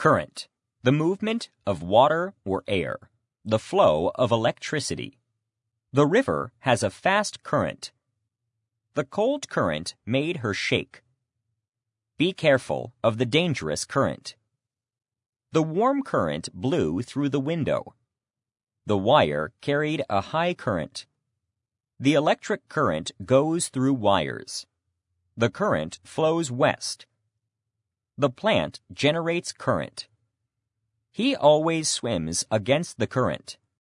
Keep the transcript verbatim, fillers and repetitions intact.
Current, the movement of water or air, the flow of electricity. The river has a fast current. The cold current made her shake. Be careful of the dangerous current. The warm current blew through the window. The wire carried a high current. The electric current goes through wires. The current flows west. The plant generates current. He always swims against the current.